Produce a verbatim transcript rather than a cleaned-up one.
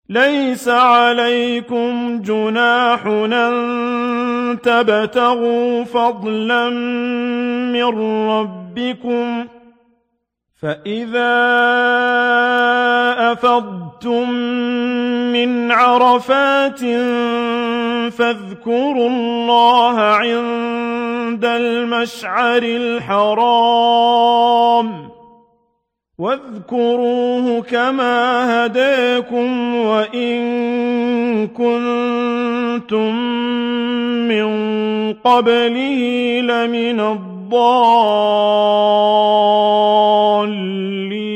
ليس عليكم جناح أن تبتغوا فضلا من ربكم فإذا أفضتم من عرفات فاذكروا الله عند المشعر الحرام واذكروه كما هداكم وإن كنتم من قبله لمن الضالين